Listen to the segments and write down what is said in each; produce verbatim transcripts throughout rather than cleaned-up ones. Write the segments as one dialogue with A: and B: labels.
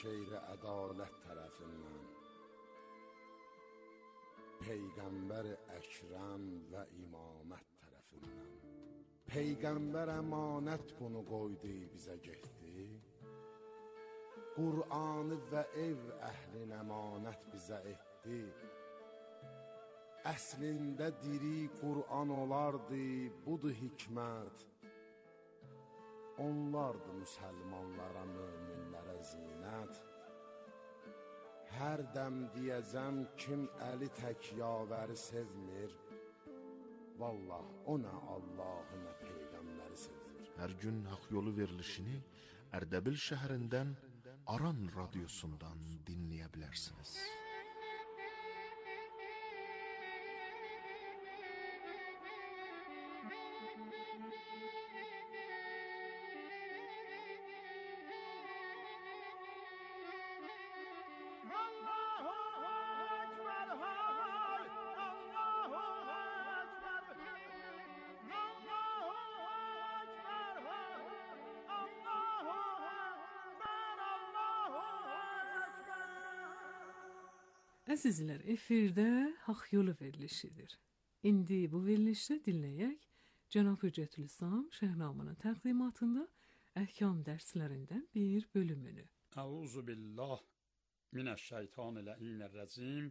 A: qeyri-ədalət tərəfindən Peyğəmbər Əkrəm və imamət tərəfindən. Peyğəmbər əmanət bunu qoydu bizə getdi, Qur'anı və ev əhlin əmanət bizə etdi. Əslində diri Qur'an olardı, budur hikmət. Onlardı müsəlmanlara, möminlərə zinət. Hər dəm deyəcəm kim əli tək yavəri sevmir, Vallah o nə Allahı nə Peyğəmbəri sevmir.
B: Hər gün haqq yolu verilişini Ərdəbil şəhərindən Aran radiosundan dinləyə bilərsiniz.
C: Əzizlər, efirdə Haqq Yolu verilişidir. İndi bu verilişdə dinləyək Cənab Hüccətülislam Şəhnamının təqdimatında əhkam dərslərindən bir bölümünü.
D: Əuzu billah minəşşeytanirracim.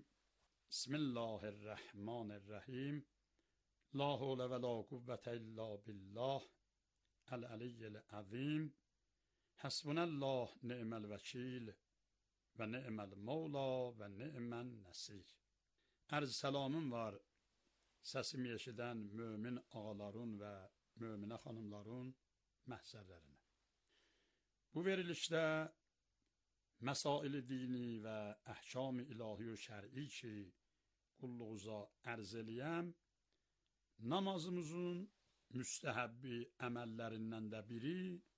D: Bismillahirrahmanirrahim. La havle və la quvvətə illa billah. Əl-əliyyil əzim. Həsbunəllah ni'məl vəkil. Və ni'məl mevla və ni'mən nəsir. Ərz səlamım var səsimi eşidən mömin ağaların və möminə xanımların məhzərlərinə. Bu verilişdə məsail-i dini və əhkam-ı ilahi və şər'i ki qulluğuza ərz eləyəm, namazımızın müstəhəbbi əməllərindən də biri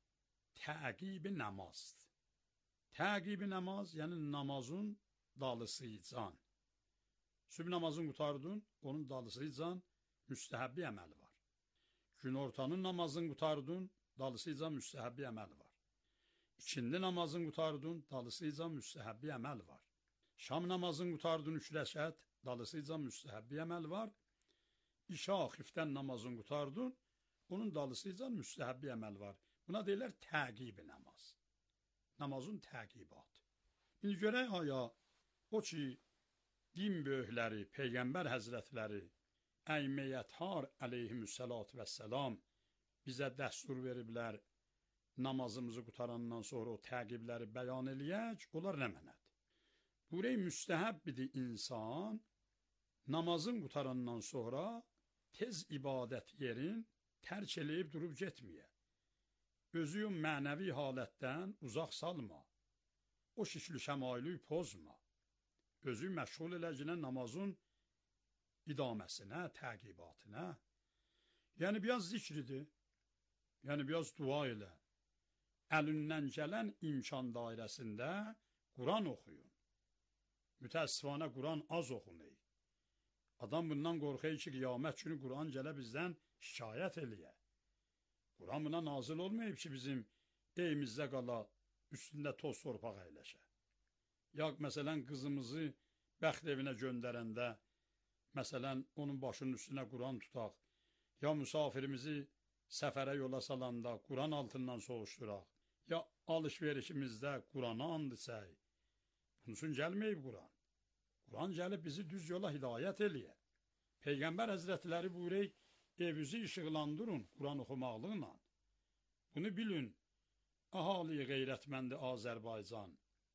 D: təqib-i namazdır. Təqib-i namaz, yəni namazın dalısıcan. Sübh namazını qutardın, onun dalısıcan müstəhəbbi əməli var. Günortanın namazını qutardın, dalısıcan müstəhəbbi əməli var. İkindi namazını qutardın, dalısıcan müstəhəbbi əməli var. Şam namazını qutardın, üç rəkət, dalısıcan müstəhəbbi əməli var. İşa, xiftən namazını qutardın, onun dalısıcan müstəhəbbi əməli var. Buna deyirlər təqib-i namaz. Namazın təqibatı. İndi görək aya, o ki, din böyükləri, Peyğəmbər həzrətləri, əyməyyətlər əleyhimüssəlatu vəssalam bizə dəstur veriblər, namazımızı qutarandan sonra o təqibləri bəyan eləyək, onlar nə mənədir? Buraya müstəhəbbidir insan, namazın qutarandan sonra tez ibadət yerin tərk eləyib durub getməyə. Özü mənəvi halətdən uzaq salma. O şişli şəmaili pozma. Özü məşğul eləcinə namazın idaməsinə, təqibatına. Yəni biraz zikridir. Yəni biraz dua elə. Əlindən gələn imkan dairəsində Quran oxuyun. Mütəəssifanə Quran az oxunur. Adam bundan qorxur ki, qiyamət günü Quran gələ bizdən şikayət eləyə. Quran buna nazil olmayıb ki, bizim evimizdə qala, üstündə toz torpaq əyləşə. Ya məsələn, qızımızı bəxt evinə göndərəndə, məsələn, onun başının üstünə Quran tutaq, ya müsafirimizi səfərə yola salanda Quran altından soğuşduraq, ya alış-verişimizdə Qurana and içək. Bunun üçün gəlməyib Quran. Quran gəlib bizi düz yola hidayət eləyə. Peyğəmbər həzrətləri buyurur, evinizi işıqlandırın Quran oxumaqlıqla. Bunu bilin, ahali qeyrətməndi Azərbaycan.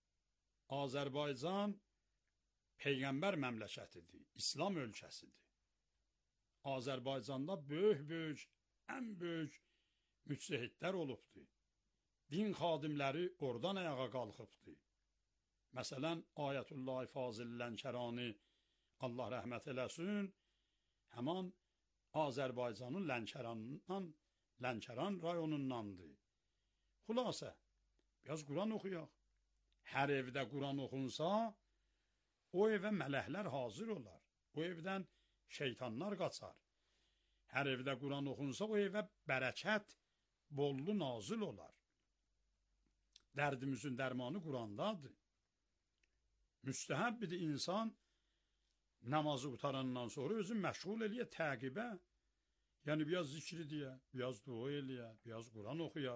D: Azərbaycan Peyğəmbər məmləkətidir, İslam ölkəsidir. Azərbaycanda böyük-böyük, ən böyük müctəhidlər olubdur. Din xadimləri oradan ayağa qalxıbdır. Məsələn, Ayətullah Fazil Lənkərani, Allah rəhmət eləsin, həman Azərbaycanın Lənkəranından, Lənkəran rayonundandır. Xülasə, biraz Quran oxuyaq. Hər evdə Quran oxunsa, o evə mələklər hazır olar. O evdən şeytanlar qaçar. Hər evdə Quran oxunsa, o evə bərəkət, bollu nazil olar. Dərdimizin dərmanı Qurandadır. Müstəhəbbidir insan namazı qutarandan sonra özünü məşğul eləyə təqibə. Yəni, biraz zikri deyə, biraz dua eləyə, biraz Quran oxuya.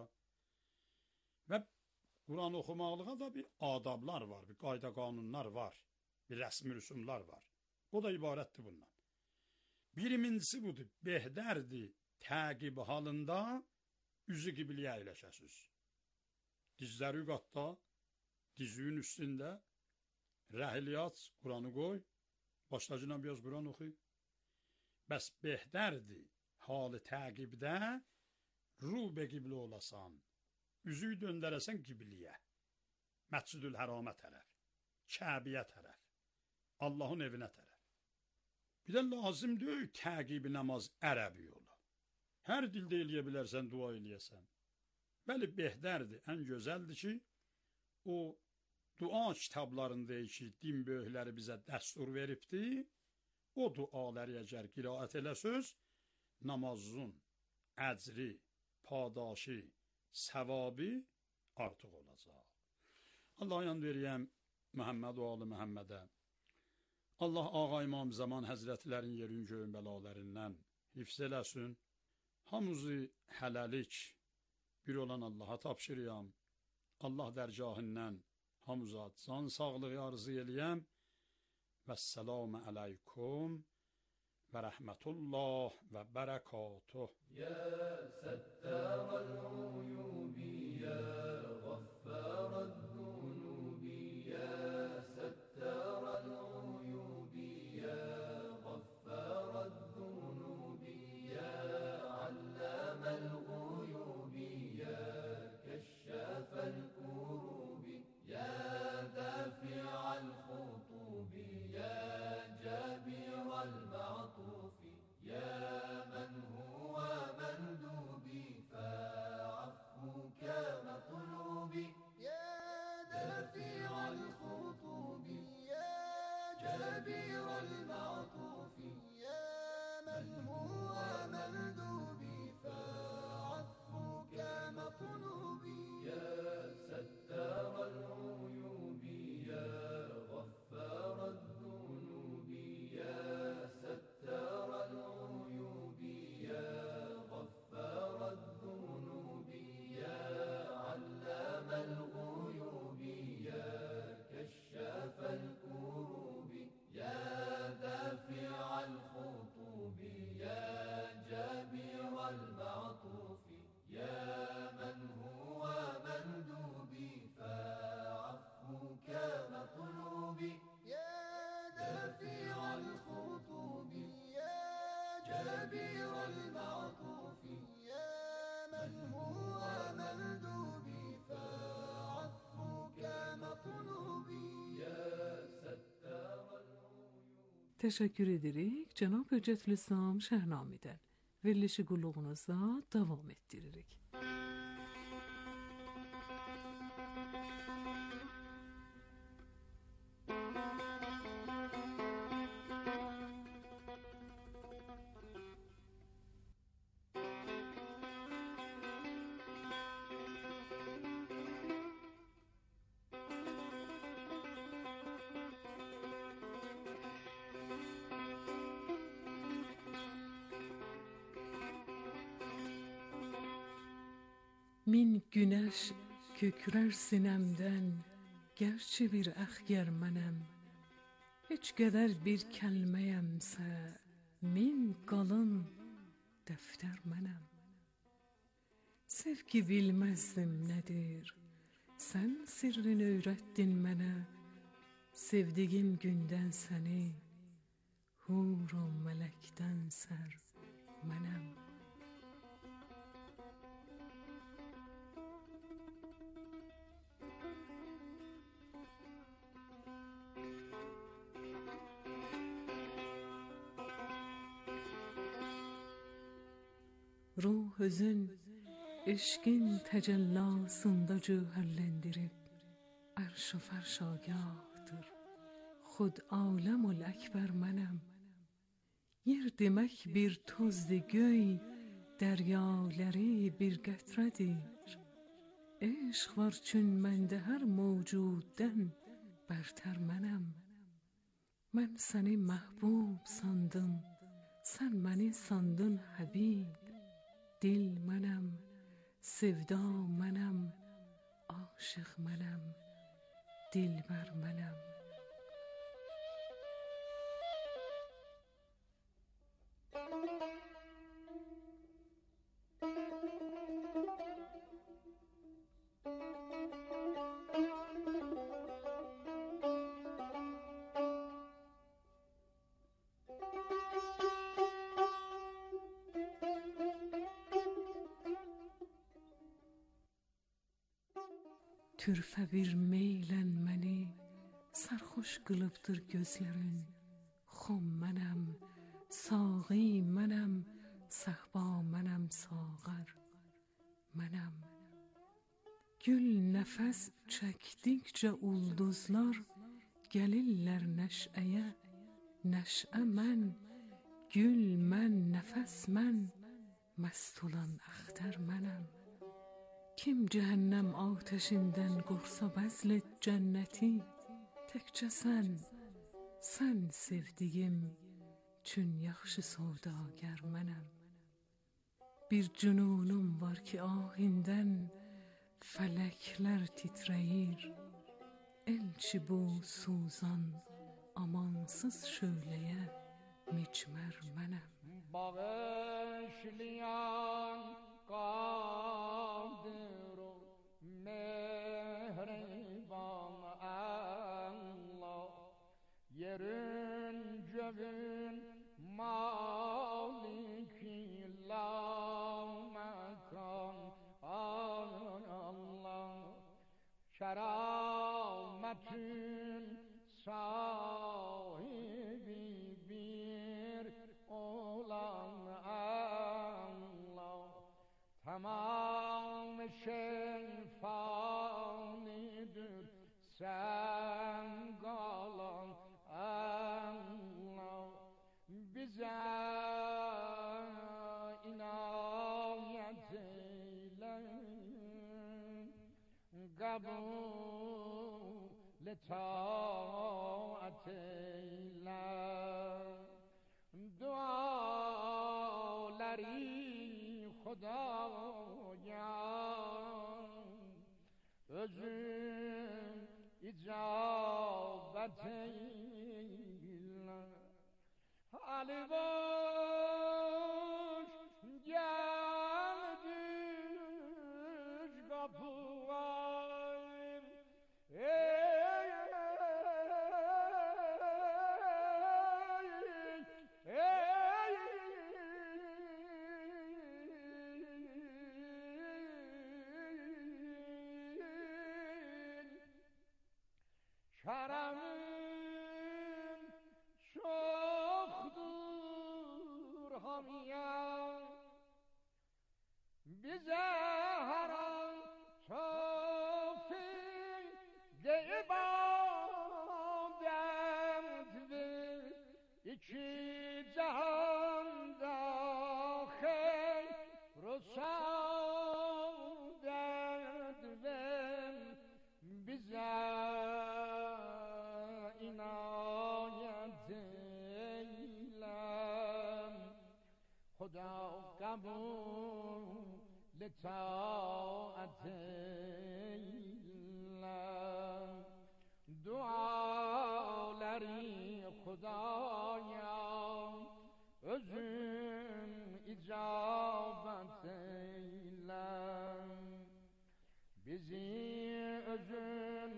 D: Və Quran oxumaqlığa da bir adablar var, bir qayda qanunlar var, bir rəsmi rüsumlar var. O da ibarətdir bundan. Birincisi budur, behdərdir təqib halında üzü qibliyə əyləşəsiz. Dizləri qatda, dizüyün üstündə, rəhili aç, Quranı qoy, başlacına biraz Quran oxuy. Bəs behdərdir halı təqibdə rubə qiblə olasan, üzüyü döndərəsən qibliyə, Məscidül Hərama tərəf, Kəbiyə tərəf, Allahın evinə tərəf. Bir də lazım deyil təqibi namaz ərəbi yolu. Hər dildə eləyə bilərsən, dua eləyəsən. Bəli, behdərdir, ən gözəldir ki, o dua kitablarında ki, din böyükləri bizə dəstur veribdir, o duaları əgər qiraət eləsöz, namazın əcri, padaşı, səvabı artıq olacaq. Allah yan veriyəm Məhəmməd və Ali Məhəmmədə. Allah Ağa İmam Zaman Həzrətlərin yerin göyün bəlalarından hifz eləsin. Hamımızı hələlik bir olan Allaha tapşırıyam. Allah dərgahından hamıza can sağlığı arzu eləyəm. Vəssalamu aleykum və rəhmətullah və bərəkatuh.
E: Ya səttərəl uyubi, ya qaffərəl zunubi, ya səttərəl uyubi, ya qaffərəl zunubi, ya alləməl uyubi, ya kəşşəfəl kurubi, ya dəfi'al xutubi, ya cəbirəl ma'tufi, ya mən huvə məndubī, fə'afvukə mətlubī, ya dəfi'al xutubi, ya cəbirəl ma'tufi, ya mən huvə məndubī, fə'afvukə mətlubī, ya səttərəl uyubi, ya qaffərəl zunubi, ya səttərəl uyubi, ya qaffərəl zunubi, ya alləməl uyubi, ya kəşşəfəl kurubi, ya dəfi'al xutubi, ya cəbirəl ma'tufi, ya mən huvə məndubī, fə'afvukə mətlubī, ya dəfi'al xutubi, ya cəbirəl ma'tufi, ya mən huvə məndubī, fə'afvukə mətlubī, ya səttərəl uyubi.
C: Təşəkkür edirik Cənab Höccətülislam Şəhnamidən. Verilişi qulluğunuzda davam etdiririk. Min günəş kökrər sinəmdən, gərçi bir əxgər mənəm, heç qədər bir kəlməyəmsə, min qalın dəftər mənəm. Sev ki bilməzdim nədir, sən sirrin öyrətdin mənə, sevdiyim gündən səni, hur o mələkdən sər mənəm. Ruh özün eşqin təcəllasında cövhərləndirib ərş-i fərşagahdır. Xud aləmül əkbər mənəm. Yer demək bir tozdi göy, dəryaləri bir qətrədir. عشق var çün məndə hər mövcuddən bərtər mənəm. Mən səni məhbub sandım, sən məni sandın həbib. Dil mənəm, sevda mənəm, aşıq mənəm, dilbər mənəm. Türfə bir meylən məni sərxoş qılıbdır gözlərin. Xom mənəm, saği mənəm, səhba mənəm, sağar mənəm. Gül nəfəs çəkdikcə ulduzlar gəlirlər nəşəyə. Nəşə mən, gül mən, nəfəs mən, məst olan əxtər mənəm. Kim cəhənnəm atəşindən qorsa bəzl et cənnəti, təkcə sən, sən sevdiyim, çün yaxşı savdagər mənəm. Bir cünunum var ki ahindən fələklər titrəyir. Elçi bu suzan amansız şöləyə micmər mənəm.
E: Bağışlayan qadir o mehriban Allah, yerin göğün maliki la mekan Allah, kerametin sahibi bir olan Allah, tamam şey fanidir, sen kalan Allah. Bize inayet eyle, kabul taat eyle. Duaları Xudaya özün icabet eyle. Ali boş geldik kapılar, ey ey ey Kerem'in çoktur hamiye, bize her an tevfik de ibadet ver. İki cihanda hayr o saadet ver. Bize inayet eyle, Xuda kabul taat eyle. Duaları Xudaya özün icabet eyle. Bizi özün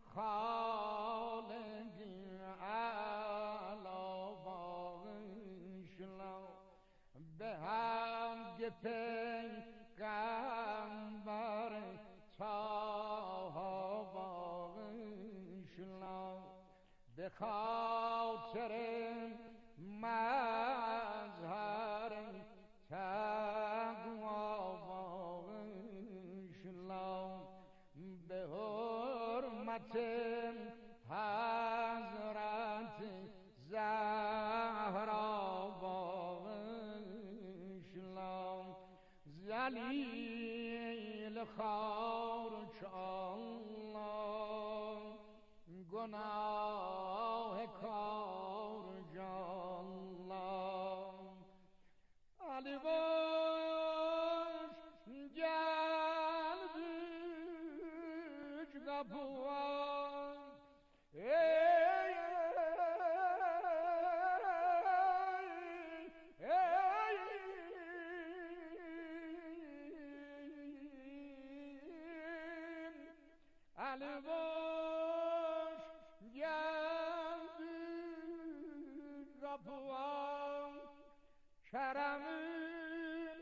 E: Hâlik-i âlâ bağışla, be hangi peygamber Taha bağışla, be hatırın mazharın takva bağışla, be hürmetin Hazreti Zahra bağışla. Zelil خار چو الله گناه کار جالله علی باش گل بیچ گپوان علی باش گل بیچ گپوان کرمین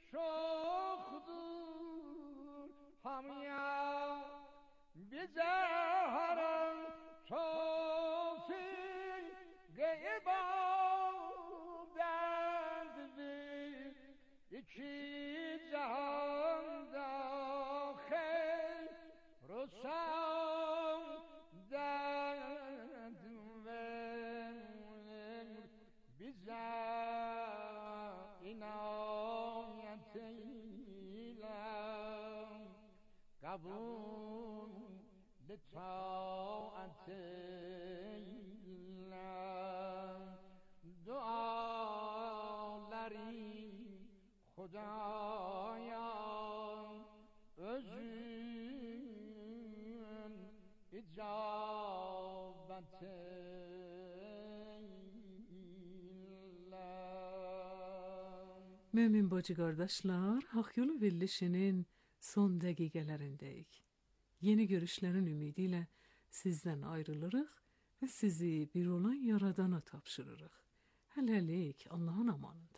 E: شخدور همیا بیزهرم توفیق گیبادند بی یکی جهان داخل رسام دند و بیزه اینایت ایلم قبول لطاعت ایلم دعالری خدایان özün icabet
C: Mümin bacı kardeşler, Hak Yolu verilişinin son dəqiqələrindəyik. Yeni görüşlərin ümidiyle sizden ayrılırıq ve sizi bir olan Yaradana tapşırırıq. Hələlik Allah'ın amanında.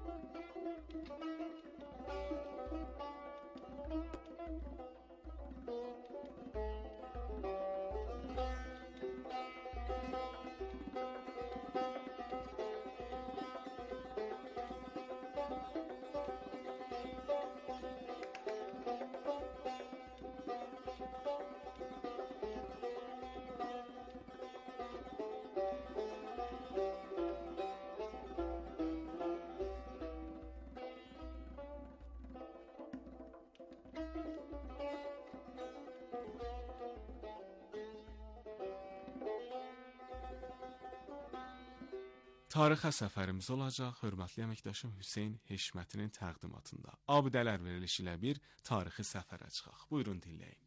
F: Tarixə səfərimiz olacaq hörmətli əməkdaşım Hüseyn Heşmətinin təqdimatında. Abidələr verilişi ilə bir tarixi səfərə çıxaq. Buyurun dinləyin.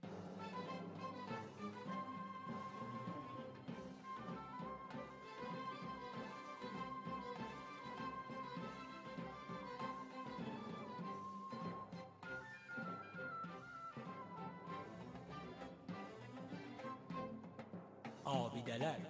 G: Abidələr.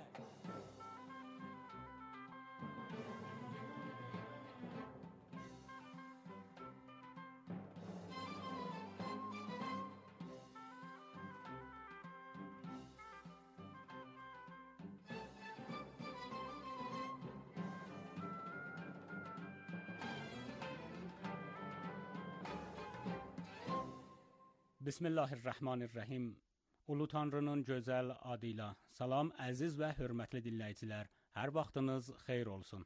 G: Bismillahirrahmanirrahim. Ulu Tanrının gözəl adıyla salam, əziz və hörmətli dinləyicilər. Hər vaxtınız xeyir olsun.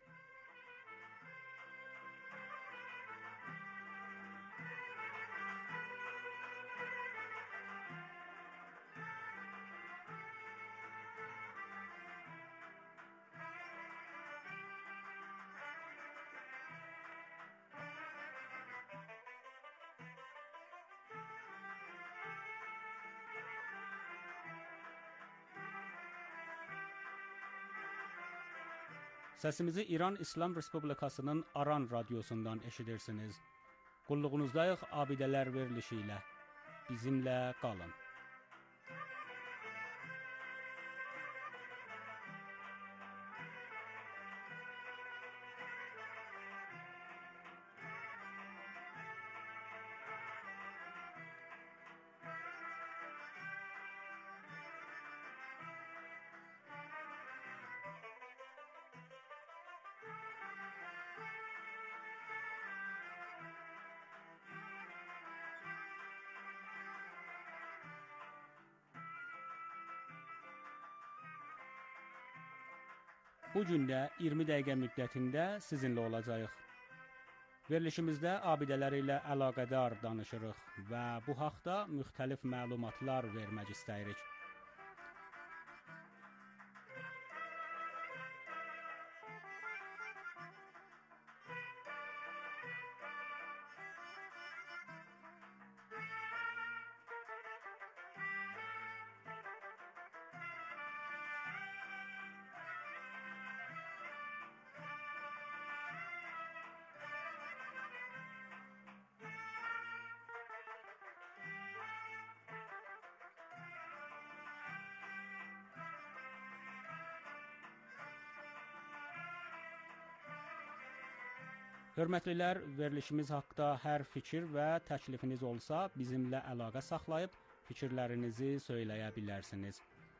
G: Səsimizi İran İslam Respublikasının Aran radiosundan eşidirsiniz. Qulluğunuzdayıq abidələr verilişi ilə. Bizimlə qalın. Bu gün də iyirmi dəqiqə müddətində sizinlə olacağıq. Verilişimizdə abidələr ilə əlaqədar danışırıq və bu haqda müxtəlif məlumatlar vermək istəyirik. Hörmətlilər, verilişimiz haqqında hər fikir və təklifiniz olsa, bizimlə əlaqə saxlayıb fikirlərinizi söyləyə bilərsiniz.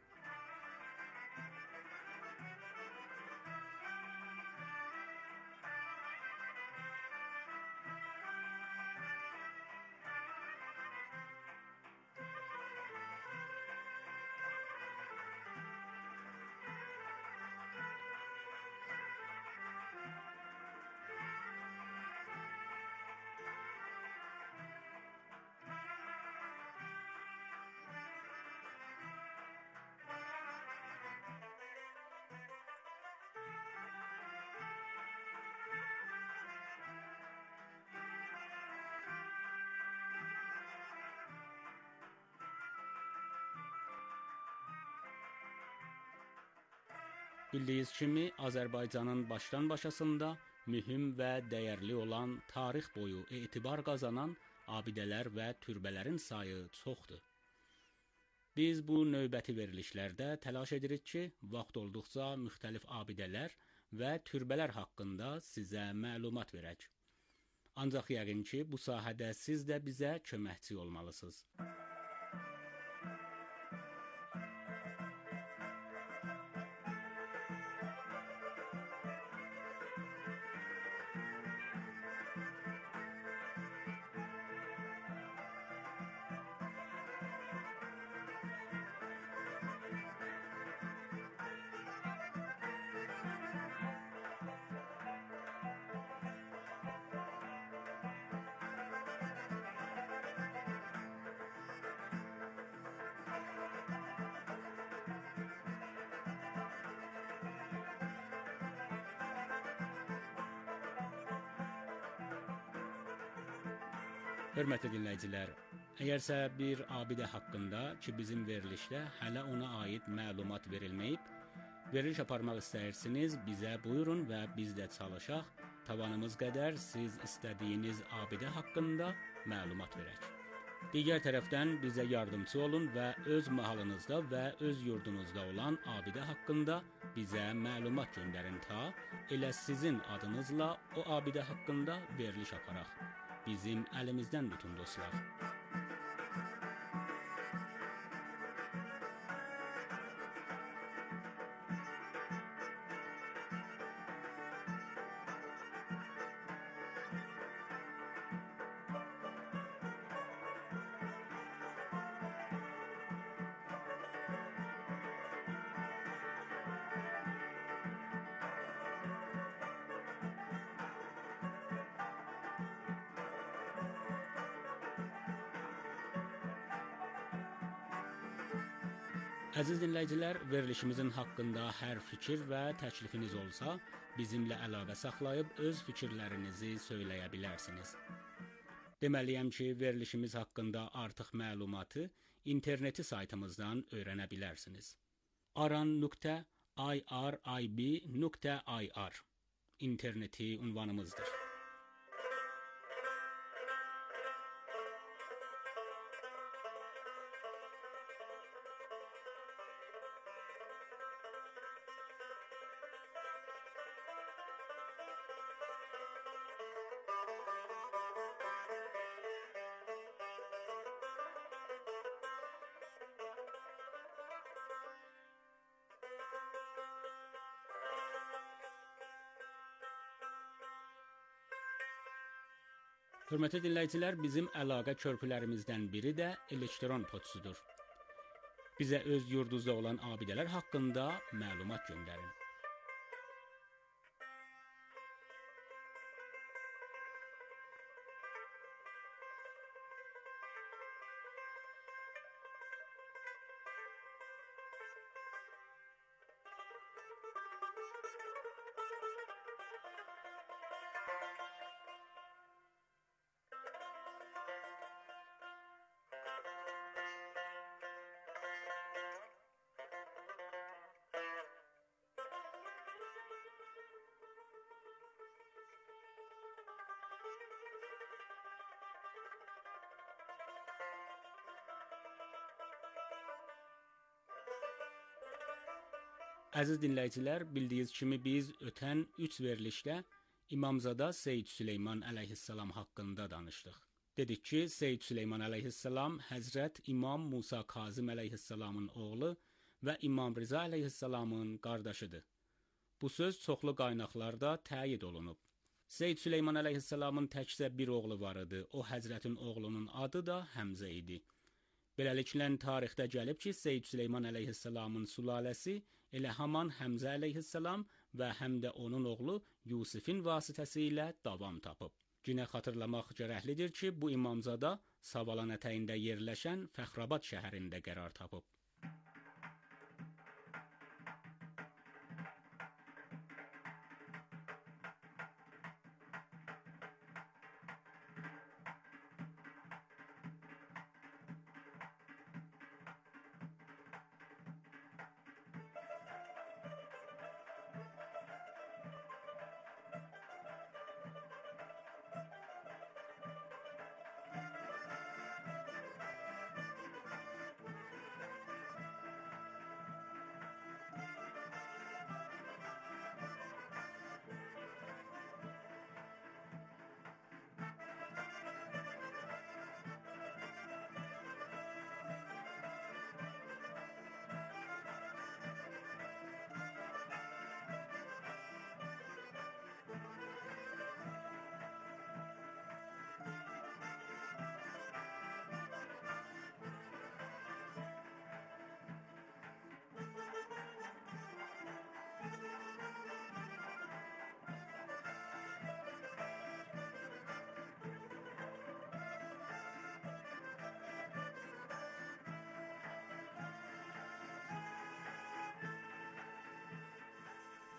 G: Bildiyiniz kimi, Azərbaycanın başdan-başasında mühüm və dəyərli olan tarix boyu etibar qazanan abidələr və türbələrin sayı çoxdur. Biz bu növbəti verilişlərdə təlaş edirik ki, vaxt olduqca müxtəlif abidələr və türbələr haqqında sizə məlumat verək. Ancaq yəqin ki, bu sahədə siz də bizə köməkçi olmalısınız. Hörmətli dinləyicilər, əgərsə bir abidə haqqında ki, bizim verilişdə hələ ona aid məlumat verilməyib, veriliş aparmaq istəyirsiniz, bizə buyurun və biz də çalışaq, tavanımız qədər siz istədiyiniz abidə haqqında məlumat verək. Digər tərəfdən bizə yardımcı olun və öz mahalınızda və öz yurdunuzda olan abidə haqqında bizə məlumat göndərin ta, elə sizin adınızla o abidə haqqında veriliş aparaq. Bizim əlimizdən tutun dostlar. Əziz dinləyicilər, verilişimizin haqqında hər fikir və təklifiniz olsa, bizimlə əlaqə saxlayıb öz fikirlərinizi söyləyə bilərsiniz. Deməliyəm ki, verilişimiz haqqında artıq məlumatı interneti saytımızdan öyrənə bilərsiniz. aran nöqtə irib nöqtə ir interneti ünvanımızdır. Hörmətli dinləyicilər, bizim əlaqə körpülərimizdən biri də elektron poçtudur. Bizə öz yurdunuzda olan abidələr haqqında məlumat göndərin. Əziz dinləyicilər, bildiyiniz kimi biz ötən üç verilişdə İmamzada Seyyid Süleyman əleyhissalam haqqında danışdıq. Dedik ki, Seyyid Süleyman əleyhissalam Həzrət İmam Musa Kazım əleyhissalamın oğlu və İmam Rıza əleyhissalamın qardaşıdır. Bu söz çoxlu qaynaqlarda təyid olunub. Seyyid Süleyman əleyhissalamın təkcə bir oğlu var idi. O Həzrətin oğlunun adı da Həmzə idi. Beləliklə tarixdə gəlib ki, Seyyid Süleyman əleyhissalamın sülaləsi elə haman Həmzə əleyhissalam və həm də onun oğlu Yusifin vasitəsilə davam tapıb. Günə xatırlamaq gərəklidir ki, bu İmamzada Savalan ətəyində yerləşən Fəxrabad şəhərində qərar tapıb.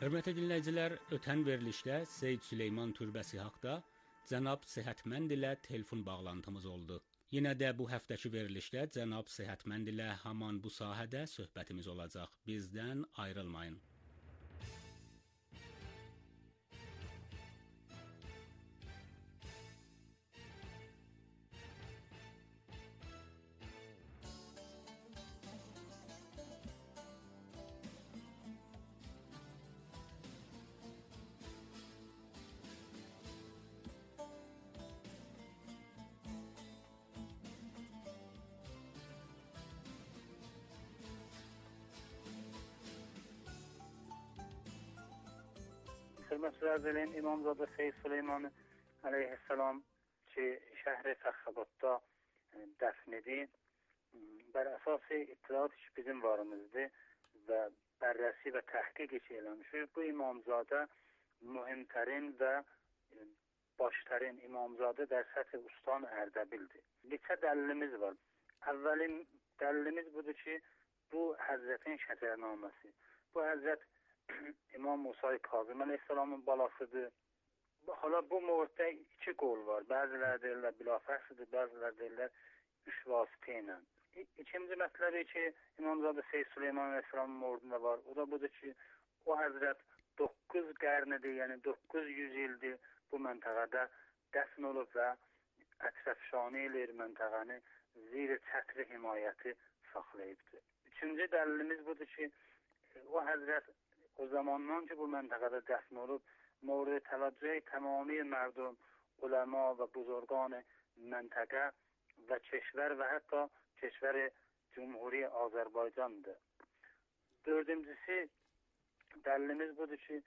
G: Hörmətli dinləyicilər, ötən verilişdə Seyid Süleyman türbəsi haqqında cənab Səhətmənd ilə telefon bağlantımız oldu. Yenə də bu həftəki verilişdə cənab Səhətmənd ilə haman bu sahədə söhbətimiz olacaq. Bizdən ayrılmayın.
H: Hörmətli əzəlin İmamzadə Seyid Süleyman əleyhissalam ki, şəhri Fəxrabadda dəfn idi. Bər əsası ittihad ki, bizim varımızdır və bərrəsi və təhqiq işi eləmişik. Bu İmamzadə mühimtərin və baştərin İmamzadə در سطح ustan Ərdəbildir. Neçə dəlilimiz var. Əvvəlin dəlilimiz budur ki, bu Həzrətin şəcərnaməsi. Bu Həzrət İmam Musa Kazım əleyhissalamın balasıdır. Hala bu mövzuda iki qol var. Bəziləri deyirlər bilafəxsdir, bəziləri deyirlər üç vasitə ilə. İkinci mətləbi ki, İmamzadə Seyid Süleyman əleyhissalamın mövzusunda var. O da budur ki, o Həzrət doqquz qarnidir, yəni doqquz yüz ildir bu məntəqədə dəfn olub və ətrəfşanı ilə məntəqəni zir-i çətri himayəti saxlayıbdır. Üçüncü dəlilimiz budur ki, o Həzrət o zamandan ki bu məntəqədə dəfn olub, mورد توجه تمامی مردم، علما و بزرگان منطقه و کشور و حتی کشور Cumhuri Azərbaycandır. Dördüncüsü dəlilimiz budur ki,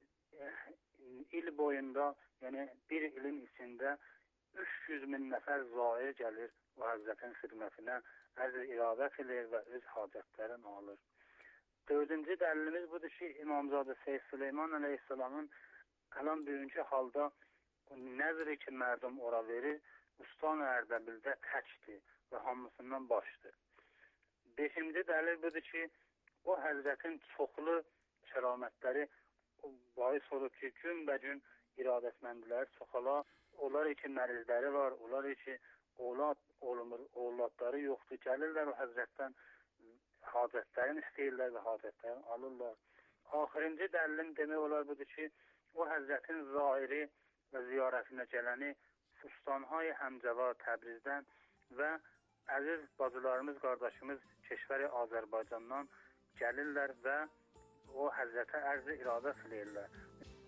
H: il boyunda, yəni bir ilin içində üç yüz min nəfər zair gəlir o Həzrətin xidmətinə, ərz iradət edir və öz hacətlərini alır. Dördüncü dəlilimiz budur ki, İmamzadə Seyid Süleyman əleyhissalamın ələn bugünkü halda nəzri ki, mərdum ora verir, Ustan Ərdəbildə təkdir və hamısından başdır. Beşinci dəlil budur ki, o Həzrətin çoxlu kəramətləri bahis olur ki, gün bə gün iradətməndilər çoxala. Onlar için mərizləri var, onlar için oğlad olmur, oğladları yoxdur. Gəlirlər o Həzrətdən hacətlərini istəyirlər və hacətlərini alırlar. Axırıncı dəlilim demək olar budur ki, o Həzrətin zahiri və ziyarətinə gələni Fustanhay Həmcəva Təbrizdən və əziz bacılarımız, qardaşımız Keşvəri Azərbaycandan gəlirlər və o Həzrətə ərz-i iradə siləyirlər.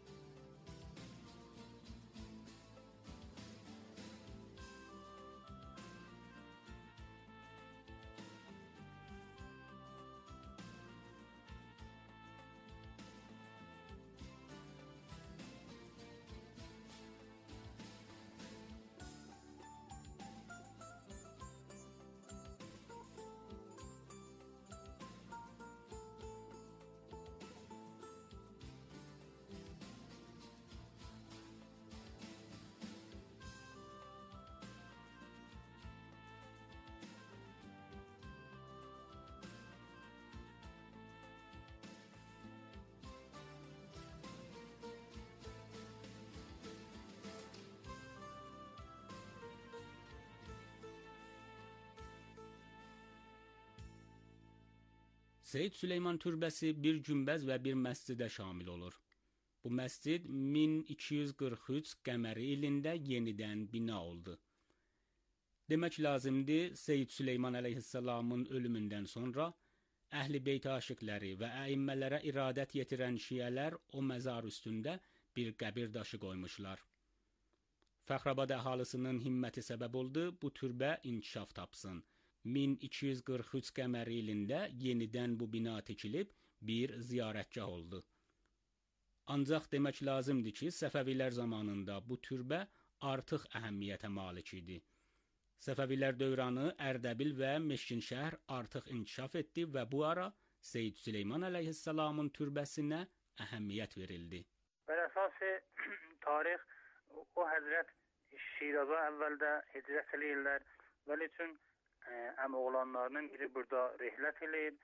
G: Seyid Süleyman türbəsi bir günbəz və bir məscidə şamil olur. Bu məscid min iki yüz qırx üç qəməri ilində yenidən bina oldu. Demək lazımdır, Seyid Süleyman əleyhissalamın ölümündən sonra Əhl-i Beyt aşiqləri və əimmələrə iradət yetirən şiələr o məzar üstündə bir qəbir daşı qoymuşlar. Fəxrabad əhalisinin himməti səbəb oldu, bu türbə inkişaf tapsın. min iki yüz qırx üç qəməri ilində yenidən bu bina tikilib bir ziyarətgah oldu. Ancaq demək lazımdır ki, Səfəvilər zamanında bu türbə artıq əhəmiyyətə malik idi. Səfəvilər dövranı Ərdəbil və Meşkinşəhər artıq inkişaf etdi və bu ara Seyid Süleyman əleyhissalamın türbəsinə əhəmiyyət verildi.
H: Bər əsası tarix o Həzrət Şiraza əvvəldə hicrət eləyirlər, vəli üçün əmi oğlanlarının biri burada rihlət eləyir.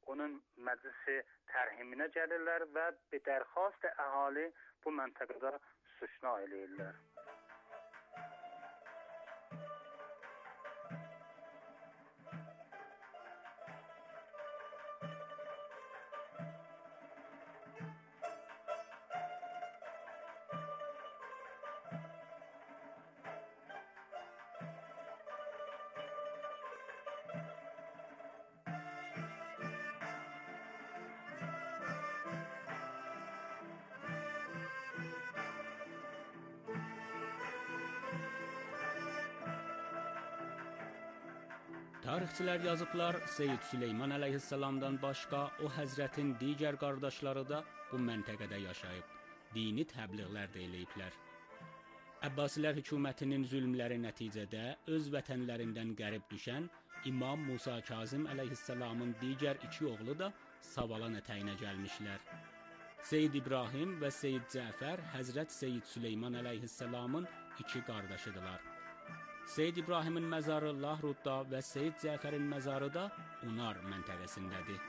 H: onun məclisi tərhiminə gəlirlər və bir dərxast əhali bu məntəqədə suçna eləyirlər.
G: Tarixçilər yazıblar, Seyyid Süleyman əleyhissalamdan başqa o həzrətin digər qardaşları da bu məntəqədə yaşayıb, dini təbliğlər də eləyiblər. Əbbasilər hökumətinin zülmləri nəticədə öz vətənlərindən qərib düşən İmam Musa Kazım əleyhissalamın digər iki oğlu da Savalan ətəyinə gəlmişlər. Seyyid İbrahim və Seyyid Cəfər Həzrət Seyyid Süleyman əleyhissalamın iki qardaşıdırlar. Seyyid İbrahimin məzarı Lahrudda və Seyyid Cəfərin məzarı da Unar məntəqəsindədir.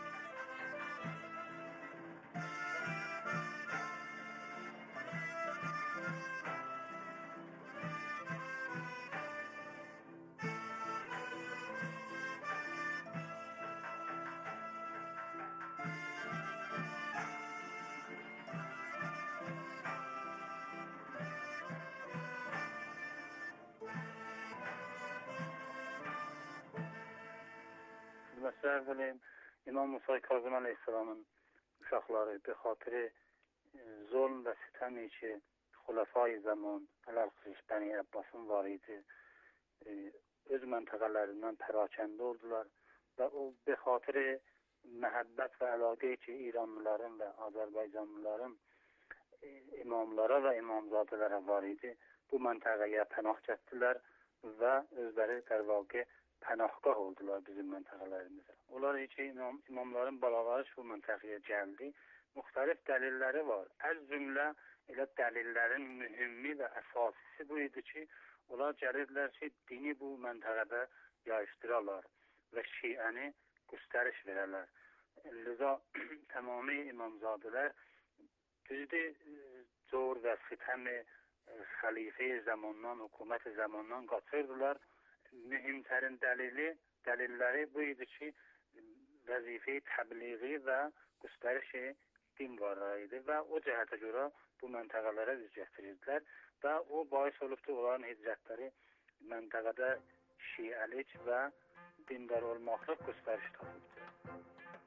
H: Məsələn, belə İmam Musa Kazım əleyhissalamın uşaqları bir xatirə zulm və sitəm ki, xulafai zaman Əl-Qırış Bəni Əbbasın var idi. E, öz məntəqələrindən pərakəndə oldular və o bir xatirə məhəbbət və əlaqə ki, İranlıların və Azərbaycanlıların e, imamlara və imamzadələrə var idi. Bu məntəqəyə pənah gətirdilər və özləri dərvaqə pənahgah oldular bizim məntəqələrimizə. Onlar ki, imam, imamların balaları bu məntəqəyə gəldi. Müxtəlif dəlilləri var. Əz cümlə elə dəlillərin mühümmi və əsasisi bu idi ki, onlar gəlirdilər ki, dini bu məntəqədə yayışdırarlar və şiəni göstəriş verərlər. Liza tamami imamzadələr düzdür, zor və sitəmi xəlifə zamandan, hökumət zamandan qaçırdılar. Mühimtərin dəlili, dəlilləri bu idi ki, vəzifə-i təbliği və göstərişi din varlığı idi və o cəhətə görə bu məntəqələrə üz gətirirdilər və o bahis olubdur, onların hicrətləri məntəqədə şiəlik və dindar olmaqlıq göstəriş tapıbdır.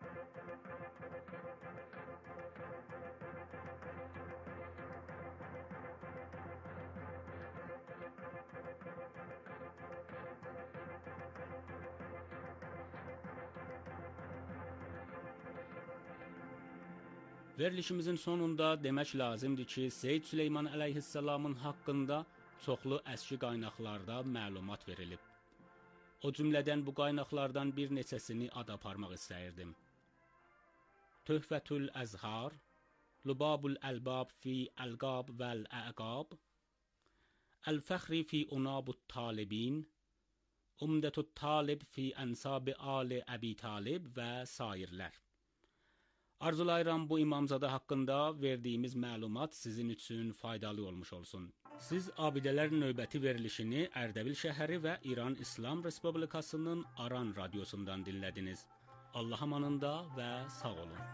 G: Verilişimizin sonunda demək lazımdır ki, Seyyid Süleyman əleyhissalamın haqqında çoxlu əski qaynaqlarda məlumat verilib. O cümlədən bu qaynaqlardan bir neçəsini ad aparmaq istəyirdim. Töhfətül Əzhar, Lubabul Əlbab fi Əlqab vəl-Əqab, Əl-Fəxri fi Unabut Talibin, Umdetut Talib fi Ənsab Ali Əbi Talib və sairlər. Arzulayıram bu imamzada haqqında verdiyimiz məlumat sizin üçün faydalı olmuş olsun. Siz abidələr növbəti verilişini Ərdəbil şəhəri və İran İslam Respublikasının Aran radiosundan dinlədiniz. Allah amanında və sağ olun.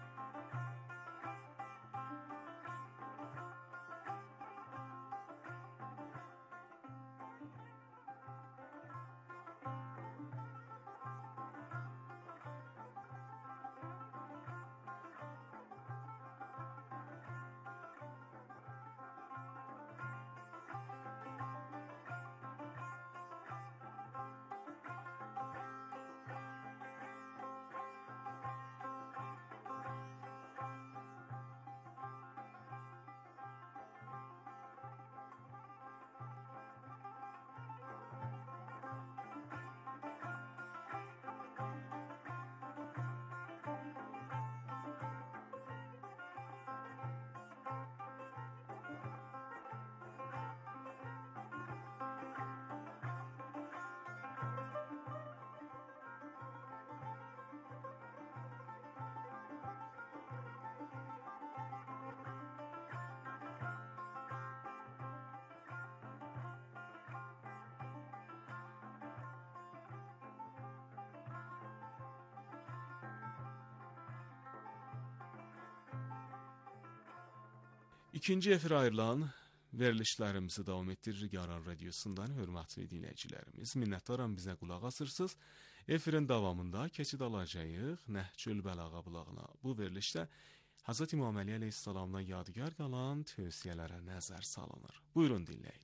F: İkinci efir ayrılan verilişlərimizi davam etdiririk Aran radiosundan, hörmətli dinləyicilərimiz. Minnətdaram bizə qulaq asırsınız. Efirin davamında keçid alacağıq Nəhcül Bəlağa bulağına. Bu verilişdə Hazreti İmam Əli əleyhissalamdan yadigar qalan tövsiyələrə nəzər salınır. Buyurun dinləyin.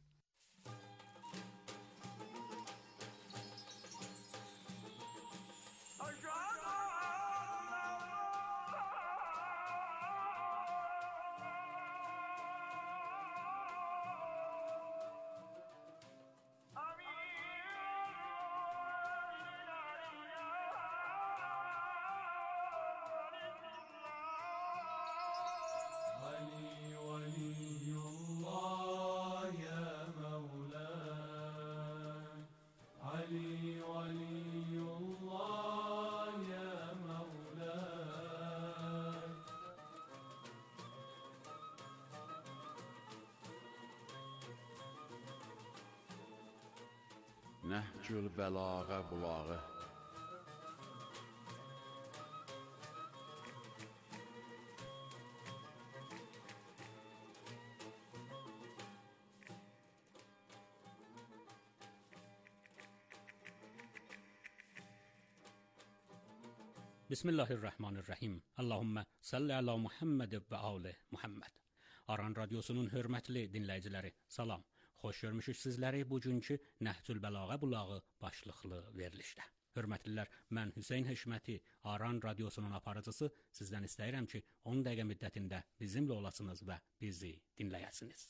I: Nəhcül Bəlağa bulağı.
G: Bismillahirrahmanirrahim. Allahümme salli ala Muhammed və ali Muhammed. Aran radiosunun hörmətli dinləyiciləri, salam. Xoş görmüşük sizləri bugünkü Nəhcül Bəlağa bulağı başlıqlı verilişdə. Hörmətlilər, mən Hüseyn Heşməti, Aran radiosunun aparıcısı, sizdən istəyirəm ki, on dəqiqə müddətində bizimlə olasınız və bizi dinləyəsiniz.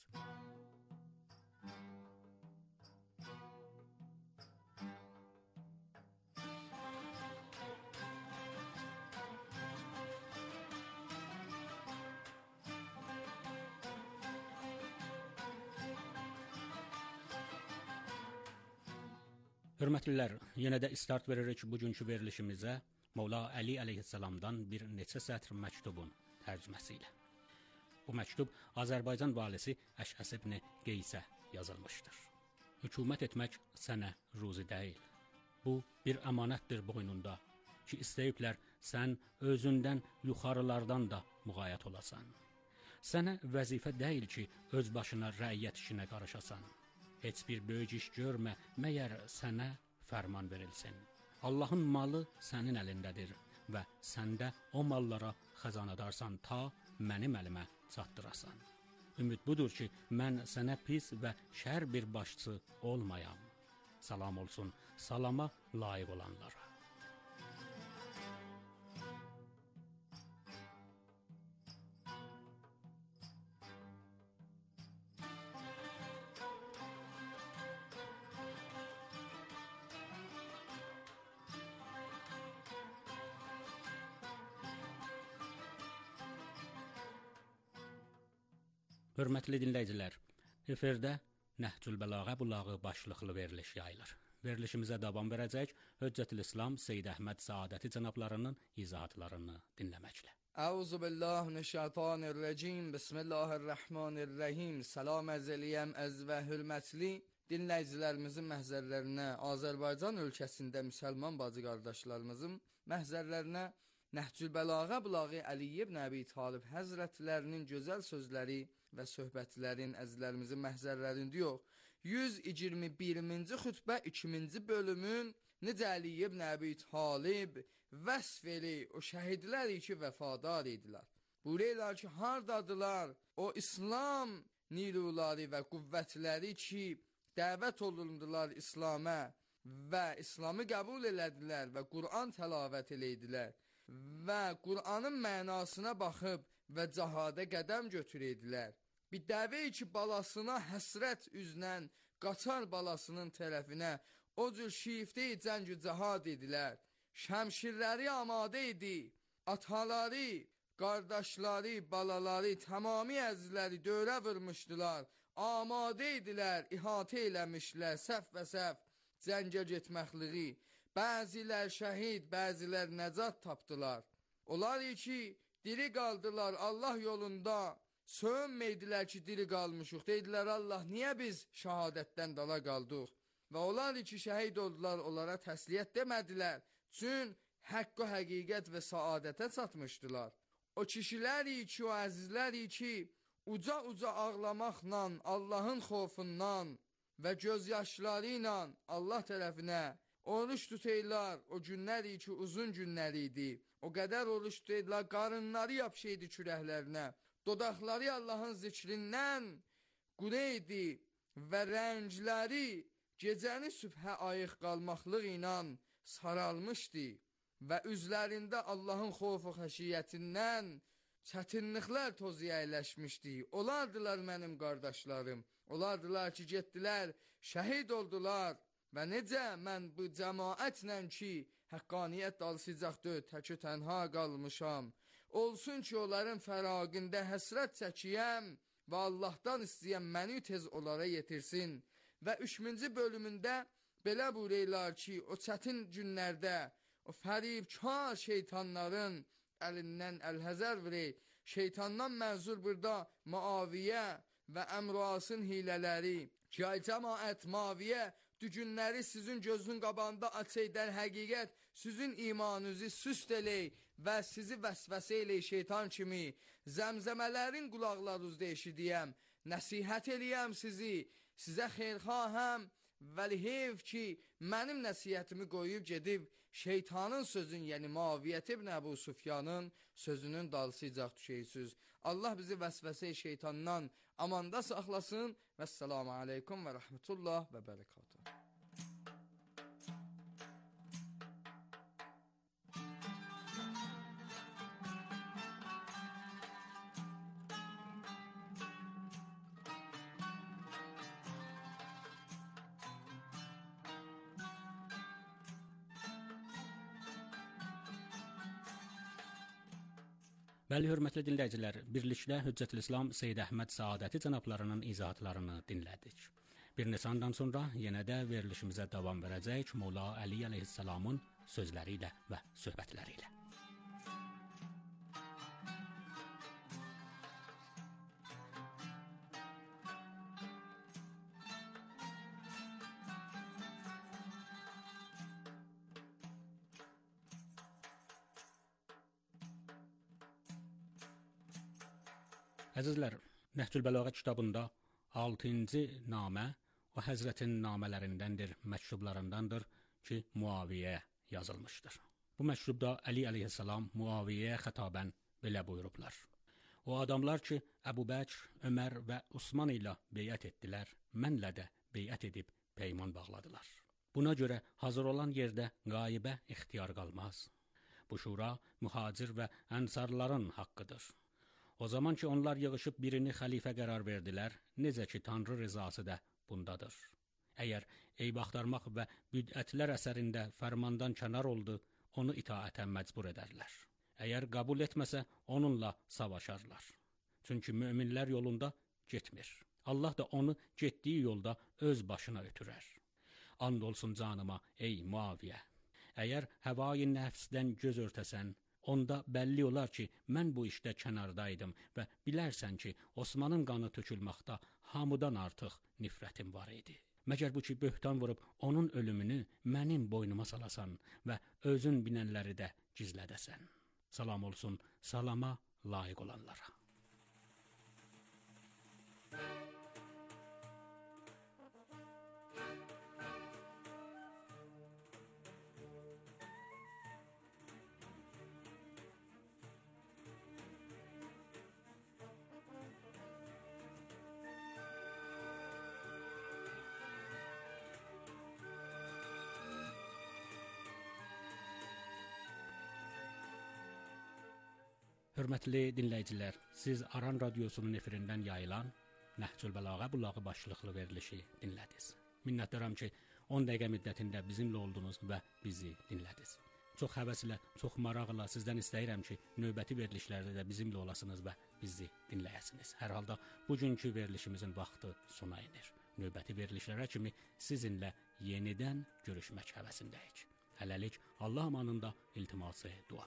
G: Hörmətlilər, yenə də start veririk bugünkü verilişimizə Mövla Əli əleyhissalamdan bir neçə sətr məktubun tərcüməsi ilə. Bu məktub Azərbaycan valisi Əşəs ibn Qeysə yazılmışdır. Hökumət etmək sənə ruzi deyil. Bu bir əmanətdir boynunda ki, istəyiblər sən özündən yuxarılardan da müğayət olasan. Sənə vəzifə deyil ki, öz başına rəiyyət işinə qarışasan. Heç bir böyük iş görmə, məyər sənə fərman verilsin. Allahın malı sənin əlindədir və səndə o mallara xəzanadarsan ta mənim əlimə çatdırasan. Ümid budur ki, mən sənə pis və şər bir başçı olmayam. Salam olsun salama layiq olanlara. Hörmətli dinləyicilər, efirdə Nəhcül Bəlağa bulağı başlıqlı veriliş yayılır. Verilişimizə davam verəcək Höccətül-İslam Seyyid Əhməd Saadəti cənablarının izahatlarını dinləməklə.
J: Əuzu billah minəşşeytanirracim. Bismillahirrahmanirrahim. Salam əzəliyəm əz və hörmətli dinləyicilərimizin məhzərlərinə, Azərbaycan ölkəsində müsəlman bacı qardaşlarımızın məhzərlərinə Nəhcül Bəlağa bulağı Əli ibn Əbi Talib həzrətlərinin gözəl sözləri və söhbətlərin əzizlərimizin məhzərlərində yox. yüz iyirmi birinci xütbə ikinci bölümün necə Əli ibn Əbi Talib vəsf eli o şəhidlər ki vəfadar idilər. Buraylar ki hardadılar o İslam niluları və qüvvətləri ki dəvət olundular İslam'a və İslamı qəbul elədilər və Qur'an təlavət elədilər və Qur'anın mənasına baxıb və cahada qədəm götürədilər. Bir dəvə ki balasına həsrət üznən qaçar balasının tərəfinə o cür şiifdə cəngü cahad edilər. Şəmşirləri amadə idi, ataları, qardaşları, balaları, tamami əzizləri dövrə vurmuşdular. Amadə idilər, ihatə eləmişlər, səf və səf cəngə getməkliği. Bəzilər şəhid, bəzilər nəcat tapdılar. Onlar ki, diri qaldılar Allah yolunda, sönməydilər ki, diri qalmışıq. Deydilər, Allah, niyə biz şəhadətdən dala qaldıq? Və onlar ki, şəhid oldular, onlara təsliyyət demədilər. Çün həqqə, həqiqət və saadətə çatmışdılar. O kişilər ki, o əzizlər ki, uca-uca ağlamaqla, Allahın xofundan və gözyaşları ilə Allah tərəfinə oruç tutaylar. O günlər ki, uzun günlər idi. O qədər oruç tutaylar, qarınları yapışıydı kürəklərinə. Dodaqları Allahın zikrindən qureydi və rəngləri gecəni sübhə ayıq qalmaqlıq ilə saralmışdı və üzlərində Allahın xofu xəşiyyətindən çətinliklər tozu əyləşmişdi. Olardılar mənim qardaşlarım, olardılar ki, getdilər, şəhid oldular və necə mən bu cəmaətlə ki, həqqaniyyət dalsıcaqdır, təkü tənha qalmışam. Olsun ki, onların fəraqində həsrət çəkiyəm və Allahdan istəyəm məni tez onlara yetirsin. Və üçüncü bölümündə belə buyururlar ki, o çətin günlərdə o fəribkar şeytanların əlindən əlhəzər verək. Şeytandan mənzur burada Muaviyə və Əmrasın hilələri ki, ay cəmaət Muaviyə dügünləri sizin gözünün qabağında açaydan həqiqət sizin imanınızı süst elək və sizi vəsvəsə elək şeytan kimi zəmzəmələrin qulaqlarınızda eşidiyəm, nəsihət eləyəm sizi, sizə xeyrxahəm. Vəli heyf ki, mənim nəsiyyətimi qoyub gedib şeytanın sözün, yəni Muaviyyət ibn Əbu Sufyanın sözünün dalsıcaq düşəysiniz. Allah bizi vəsvəsə şeytandan amanda saxlasın. Vəssalamu aleykum və rəhmətullah və bərəkatuhu.
G: Bəli, hörmətli dinləyicilər, birlikdə Hüccətülislam Seyyid Əhməd Səadəti cənablarının izahatlarını dinlədik. Bir neçə andan sonra yenə də verilişimizə davam verəcək Mola Əli əleyhissalamın sözləri ilə və söhbətləri ilə. Əzizlər, Nəhcül Bəlağə kitabında altıncı namə o Həzrətin namələrindəndir, məktublarındandır ki, Muaviyyəyə yazılmışdır. Bu məktubda Əli əleyhissalam Muaviyyəyə xətabən belə buyurublar. O adamlar ki, Əbu Bəkr, Ömər və Osman ilə beyət etdilər, mənlə də beyət edib peyman bağladılar. Buna görə hazır olan yerdə qaibə ixtiyar qalmaz. Bu şura mühacir və ənsarların haqqıdır. O zaman ki, onlar yığışıb birini xəlifə qərar verdilər, necə ki, Tanrı rızası da bundadır. Əgər eyb axtarmaq və bidətlər əsərində fərmandan kənar oldu, onu itaətə məcbur edərlər. Əgər qəbul etməsə, onunla savaşarlar. Çünki möminlər yolunda getmir. Allah da onu getdiyi yolda öz başına ötürər. And olsun canıma, ey Muaviyə. Əgər həvai nəfsdən göz örtəsən, onda bəlli olar ki, mən bu işdə kənardaydım və bilərsən ki, Osmanın qanı tökülməkdə hamıdan artıq nifrətim var idi. Məgər bu ki, böhtan vurub onun ölümünü mənim boynuma salasan və özün binənləri də gizlədəsən. Salam olsun salama layiq olanlara. Hörmətli dinləyicilər, siz Aran Radiosunun efirindən yayılan Nəhcül Bəlağə Bulağı başlıqlı verilişi dinlədiniz. Minnətdaram ki, on dəqiqə müddətində bizimlə oldunuz və bizi dinlədiniz. Çox həvəslə, çox maraqla sizdən istəyirəm ki, növbəti verilişlərdə də bizimlə olasınız və bizi dinləyəsiniz. Hər halda bugünkü verilişimizin vaxtı sona edir. Növbəti verilişlərə kimi sizinlə yenidən görüşmək həvəsindəyik. Hələlik Allah amanında iltiması dua.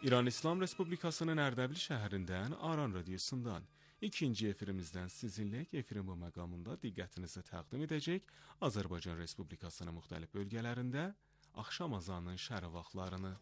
F: İran İslam Respublikasının Ərdəbil şəhərindən Aran radiosundan ikinci efirimizdən sizinlə efirin bu məqamında diqqətinizi təqdim edəcək Azərbaycan Respublikasının müxtəlif bölgələrində axşam azanının şərq vaxtlarını.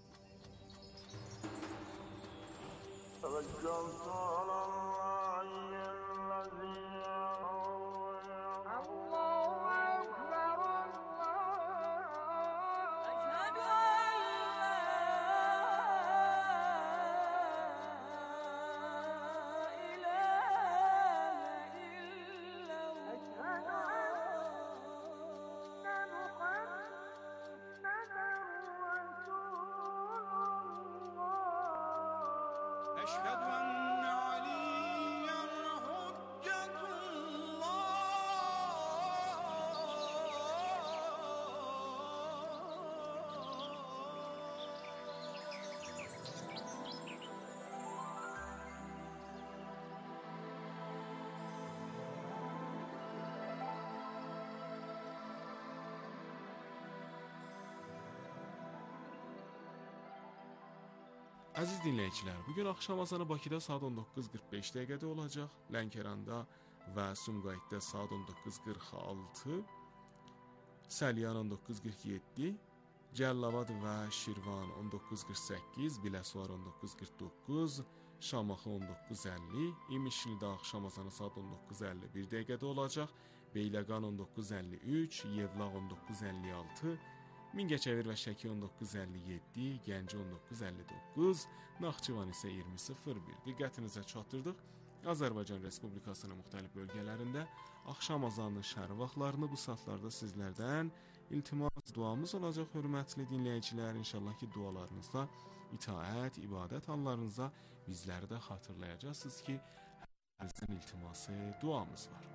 F: Əziz dinləyicilər, bugün axşam azanı Bakıda saat on doqquz qırx beş dəqiqədə olacaq, Lənkəranda və Sumqayıtda saat on doqquz qırx altı, Səlyan on doqquz qırx yeddi, Cəlilabad və Şirvan on doqquz qırx səkkiz, Biləsuvar on doqquz qırx doqquz, Şamaxı on doqquz əlli, İmişlidə axşam azanı saat on doqquz əlli bir dəqiqədə olacaq, Beyləqan on doqquz əlli üç, Yevlaq on doqquz əlli altı, Mingəçevir və Şəki on doqquz əlli yeddi, Gəncə on doqquz əlli doqquz, Naxçıvan isə iyirmi sıfır bir. Diqqətinizə çatdırdıq. Azərbaycan Respublikasının müxtəlif bölgələrində axşam azanının şərq vaxtlarını bu saatlarda sizlərdən iltimas duamız olacaq hörmətli dinləyicilər. İnşallah ki dualarınızda itaət, ibadət anlarınıza bizləri də xatırlayacaqsınız ki həmimizin iltiması, duamız var.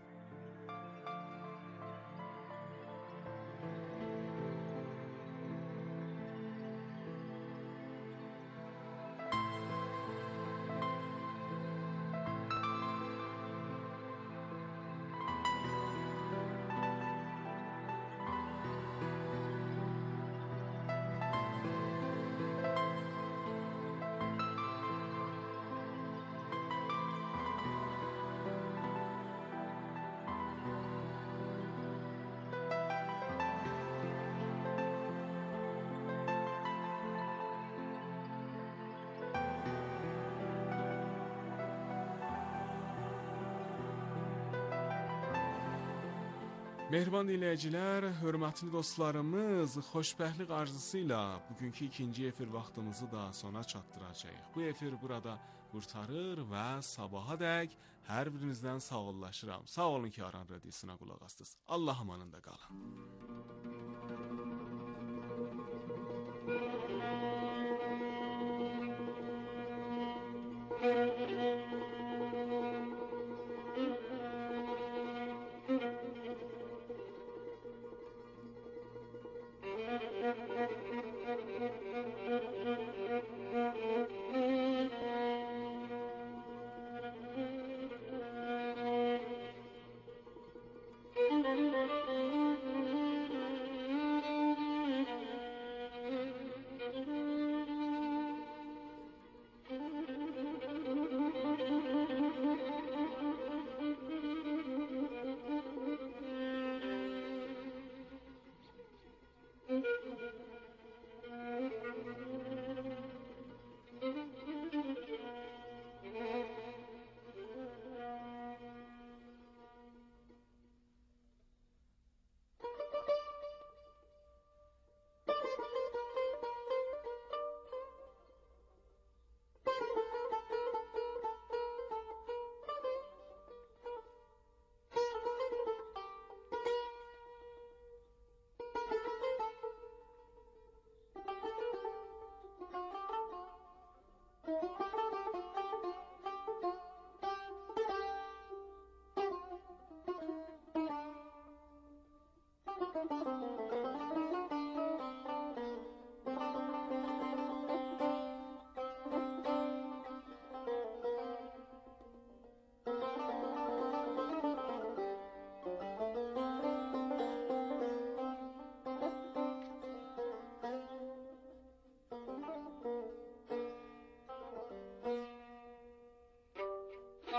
F: Mehriban dinləyicilər, hörmətli dostlarımız, xoşbəxtlik arzusu ilə bugünkü ikinci efir vaxtımızı da sona çatdıracağıq. Bu efir burada qurtarır və sabahadək hər birinizdən sağollaşıram. Sağ olun ki, Aran Radiosuna qulaq astınız. Allah amanında qalın.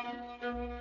E: Thank you.